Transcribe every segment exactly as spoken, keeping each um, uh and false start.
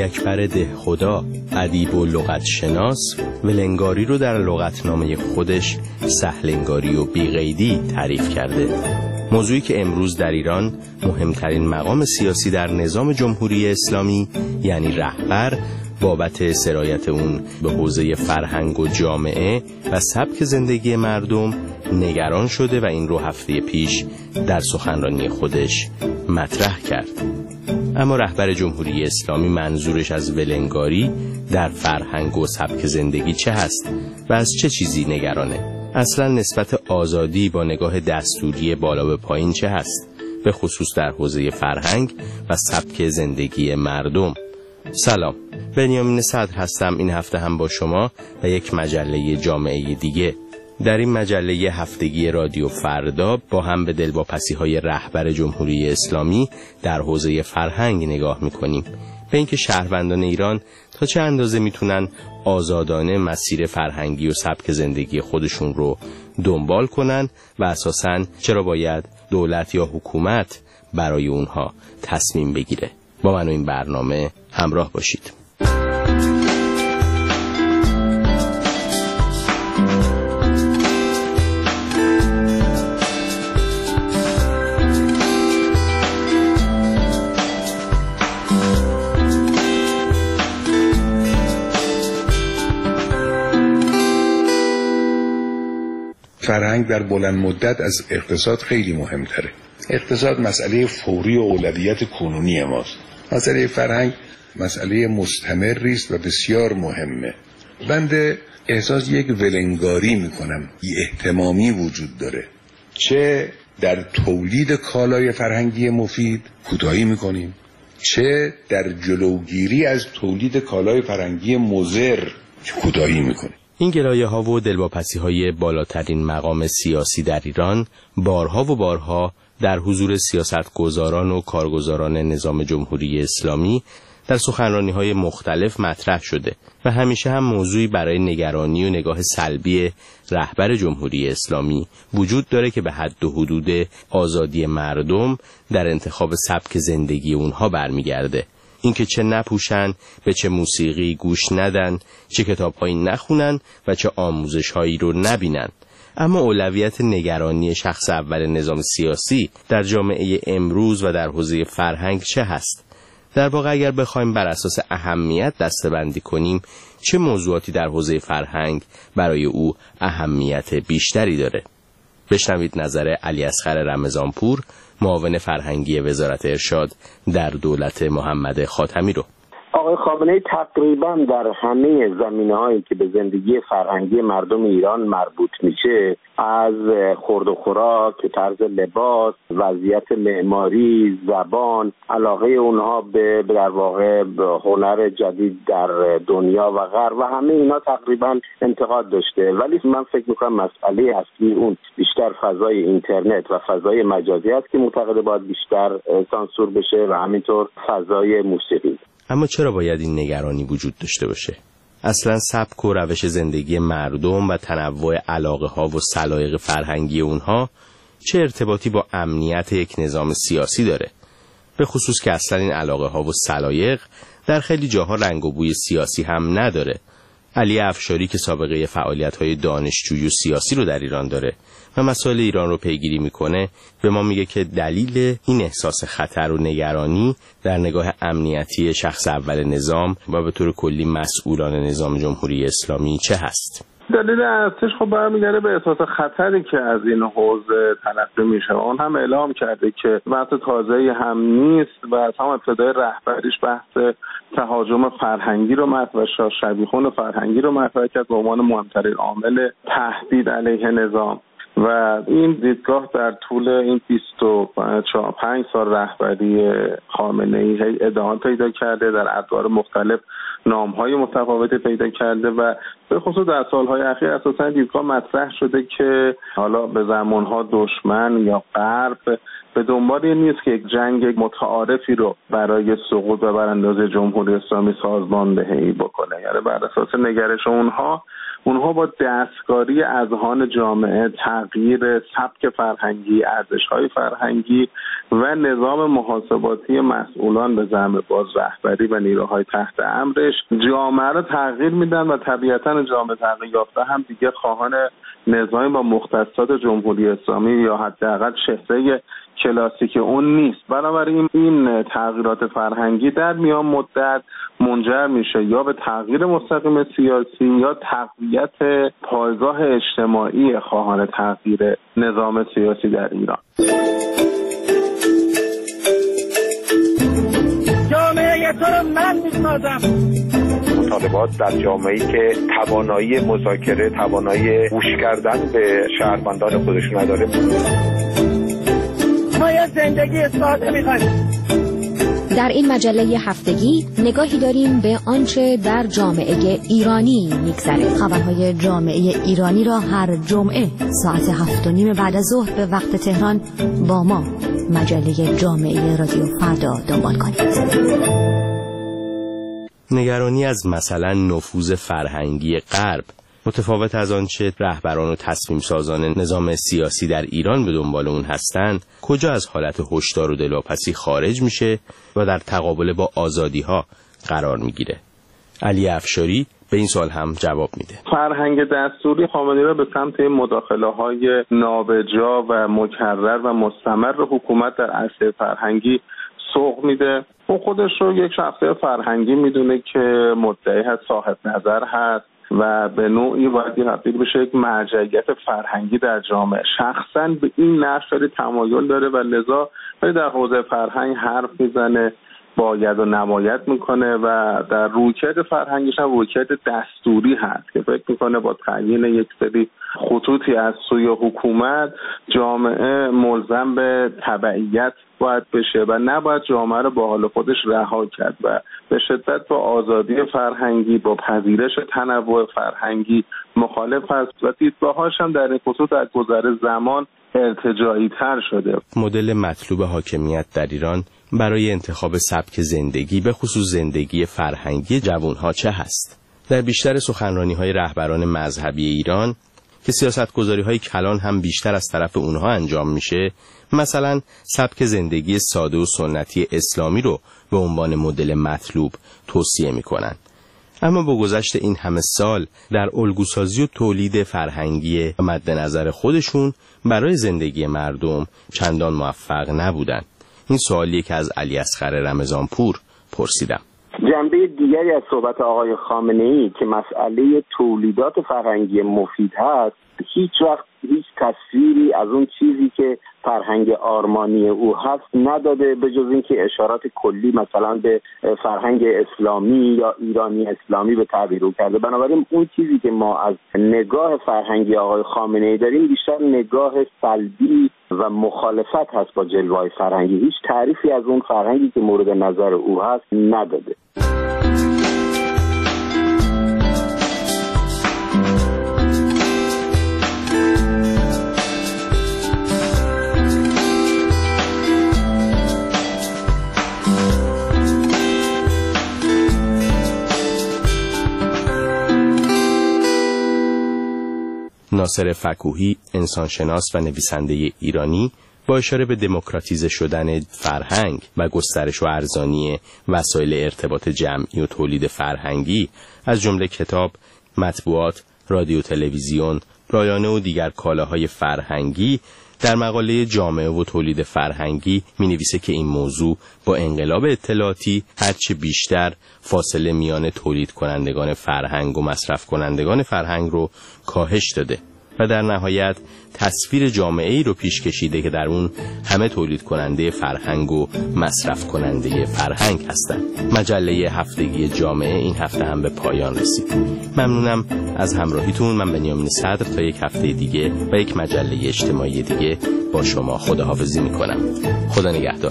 اکبر دهخدا، ادیب و لغت شناس، ولنگاری رو در لغتنامه خودش سهلنگاری و بی‌قیدی تعریف کرده. موضوعی که امروز در ایران مهمترین مقام سیاسی در نظام جمهوری اسلامی یعنی رهبر بابت سرایت اون به حوزه فرهنگ و جامعه و سبک زندگی مردم نگران شده و این رو هفته پیش در سخنرانی خودش مطرح کرد. اما رهبر جمهوری اسلامی منظورش از ولنگاری در فرهنگ و سبک زندگی چه هست و از چه چیزی نگرانه؟ اصلا نسبت آزادی با نگاه دستوری بالا به پایین چه هست؟ به خصوص در حوزه فرهنگ و سبک زندگی مردم. سلام، بنیامین صدر هستم. این هفته هم با شما و یک مجله جامعه دیگه. در این مجله هفتگی رادیو فردا با هم به دلواپسی‌های رهبر جمهوری اسلامی در حوزه فرهنگ نگاه می‌کنیم، به اینکه شهروندان ایران تا چه اندازه میتونن آزادانه مسیر فرهنگی و سبک زندگی خودشون رو دنبال کنن و اساساً چرا باید دولت یا حکومت برای اونها تصمیم بگیره. با من و این برنامه همراه باشید. فرهنگ در بلند مدت از اقتصاد خیلی مهمتره. اقتصاد مسئله فوری و اولویت کنونی ماست. مسئله فرهنگ مسئله مستمری است و بسیار مهمه. بنده احساس یک ولنگاری میکنم، بی اهتمامی وجود داره. چه در تولید کالای فرهنگی مفید کوتاهی میکنیم، چه در جلوگیری از تولید کالای فرهنگی مضر کوتاهی میکنیم. این گلایه ها و دلواپسی های بالاترین مقام سیاسی در ایران بارها و بارها در حضور سیاستگزاران و کارگزاران نظام جمهوری اسلامی در سخنرانی های مختلف مطرح شده و همیشه هم موضوعی برای نگرانی و نگاه سلبی رهبر جمهوری اسلامی وجود داره که به حد و حدود آزادی مردم در انتخاب سبک زندگی اونها برمیگرده. اینکه چه نپوشن، به چه موسیقی گوش ندن، چه کتاب‌هایی نخونن و چه آموزش‌هایی رو نبینن. اما اولویت نگرانی شخص اول نظام سیاسی در جامعه امروز و در حوزه فرهنگ چه هست؟ در واقع اگر بخوایم بر اساس اهمیت دسته‌بندی کنیم، چه موضوعاتی در حوزه فرهنگ برای او اهمیت بیشتری داره؟ بشنوید نظر علی اصغر رمضانپور، معاون فرهنگی وزارت ارشاد در دولت محمد خاتمی رو. آقای خامنه‌ای تقریبا در همه زمینه‌هایی که به زندگی فرهنگی مردم ایران مربوط میشه، از خورد و خوراک، طرز لباس، وضعیت معماری، زبان، علاقه اونها به در واقع هنر جدید در دنیا و غرب و همه اینا تقریبا انتقاد داشته. ولی من فکر می‌کنم مسئله اصلی اون بیشتر فضای اینترنت و فضای مجازی است که معتقد باید بیشتر سانسور بشه و همینطور فضای موسیقی. اما چرا باید این نگرانی وجود داشته باشه؟ اصلا سبک و روش زندگی مردم و تنوع علاقه ها و سلایق فرهنگی اونها چه ارتباطی با امنیت یک نظام سیاسی داره؟ به خصوص که اصلا این علاقه ها و سلایق در خیلی جاها رنگ و بوی سیاسی هم نداره. علی افشاری که سابقه فعالیت های دانشجویی و سیاسی رو در ایران داره و مسائل ایران رو پیگیری میکنه، به ما میگه که دلیل این احساس خطر و نگرانی در نگاه امنیتی شخص اول نظام و به طور کلی مسئولان نظام جمهوری اسلامی چه هست؟ دلیل اصلیش خب برمیگرده به احساس خطری که از این حوزه تلقی میشه. اون هم اعلام کرده که بحث تازه‌ای هم نیست و از هم ابتدای رهبریش بحث تهاجم فرهنگی رو مطرح و شبیخون فرهنگی رو مطرح کرد به عنوان مهمترین عامل تهدید علیه نظام. و این دیدگاه در طول این بیست و پنج سال رهبری خامنه‌ای ادامه پیدا کرده، در ادوار مختلف نام‌های متفاوتی پیدا کرده و به خصوص در سال‌های اخیر اساساً دیدگاه مطرح شده که حالا به زمان‌ها دشمن یا غرب به دنبال این نیست که یک جنگ متعارفی رو برای سقوط و براندازی جمهوری اسلامی سازماندهی بکنه. یعنی بر اساس نگرش اونها اونها با دستکاری اذهان جامعه، تغییر سبک فرهنگی، ارزش‌های فرهنگی و نظام محاسباتی مسئولان به زعم باز رهبری و نیروهای تحت امرش جامعه رو تغییر میدن و طبیعتاً جامعه تغییر یافته هم دیگه خواهان نظامی با مختصات جمهوری اسلامی یا حداقل شهره کلاسیک اون نیست. بنابراین این تغییرات فرهنگی در میان مدت منجر میشه یا به تغییر مستقیم سیاسی یا تقویت پایگاه اجتماعی خواهان تغییر نظام سیاسی در ایران. جامعه تو رو من میسازم. مطالبات در جامعه‌ای که توانایی مذاکره، توانایی گوش کردن به شهروندان خودشون نداره. ما یه زندگی ساده می‌خوایم. در این مجله هفتگی نگاهی داریم به آنچه در جامعه ایرانی می‌گذره. خبرهای جامعه ایرانی را هر جمعه ساعت هفت و نیم بعد از ظهر به وقت تهران با ما مجله جامعه رادیو فردا دنبال کنید. نگرانی از مثلا نفوذ فرهنگی غرب متفاوت از آنچه رهبران و تصمیم سازان نظام سیاسی در ایران به دنبال اون هستند، کجا از حالت هشدار و دلواپسی خارج میشه و در تقابل با آزادی‌ها قرار میگیره؟ علی افشاری به این سوال هم جواب میده. فرهنگ دستوری خامنه‌ای را به سمت مداخله‌های نابجا و مکرر و مستمر حکومت در عرصه فرهنگی سوق میده. اون خودش رو یک شخصیت فرهنگی میدونه که مدعی هست، صاحب نظر هست و به نوعی باید تبدیل بشه یک مرجعیت فرهنگی در جامعه. شخصا به این نقش خیلی تمایل داره و لذا در حوزه فرهنگ حرف میزنه، باید و نماید میکنه و در رویکرد فرهنگیش هم رویکرد دستوری هست که فکر میکنه با تعیین یک سری خطوطی از سوی حکومت جامعه ملزم به تبعیت باید بشه و نباید جامعه رو با حال خودش رها کرد و به شدت با آزادی فرهنگی، با پذیرش تنوع فرهنگی مخالف است و دیدگاه‌هاش هم در این خصوص در گذر زمان ارتجاعی تر شده. مدل مطلوب حاکمیت در ایران برای انتخاب سبک زندگی به خصوص زندگی فرهنگی جوانها چه هست؟ در بیشتر سخنرانی‌های رهبران مذهبی ایران که سیاستگذاری‌های کلان هم بیشتر از طرف اونها انجام میشه، مثلا سبک زندگی ساده و سنتی اسلامی رو به عنوان مدل مطلوب توصیه میکنن. اما با گذشت این همه سال در الگوسازی و تولید فرهنگی مد نظر خودشون برای زندگی مردم چندان موفق نبودن. این سوالیه که از علی اصغر رمضانپور پرسیدم. جنبه دیگری از صحبت آقای خامنه‌ای که مسئله تولیدات فرهنگی مفید هست، هیچ وقت هیچ تصویری از اون چیزی که فرهنگ آرمانی او هست نداده، به جز اینکه اشارات کلی مثلا به فرهنگ اسلامی یا ایرانی اسلامی به تعبیر او کرده. بنابراین اون چیزی که ما از نگاه فرهنگی آقای خامنه‌ای داریم بیشتر نگاه سلبی و مخالفت هست با جلوه‌های فرهنگی. هیچ تعریفی از اون فرهنگی که مورد نظر او هست نداده. ناصر فکوهی، انسانشناس و نویسنده ایرانی، با اشاره به دموکراتیزه شدن فرهنگ و گسترش و ارزانی وسایل ارتباط جمعی و تولید فرهنگی از جمله کتاب، مطبوعات، رادیو، تلویزیون، رایانه و دیگر کالاهای فرهنگی، در مقاله جامعه و تولید فرهنگی می‌نویسه که این موضوع با انقلاب اطلاعاتی هرچه بیشتر فاصله میان تولید کنندگان فرهنگ و مصرف کنندگان فرهنگ رو کاهش داده و در نهایت تصویر جامعه‌ای رو پیش کشیده که در اون همه تولید کننده فرهنگ و مصرف کننده فرهنگ هستند. مجله هفتگی جامعه این هفته هم به پایان رسید. ممنونم از همراهیتون. من بنیامین صدر تا یک هفته دیگه و یک مجله اجتماعی دیگه با شما خداحافظی میکنم. خدا نگهدار.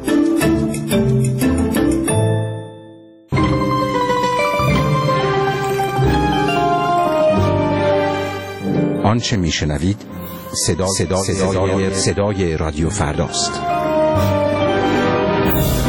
آنچه میشنوید صدا صدا صدای, صدای رادیو فرداست.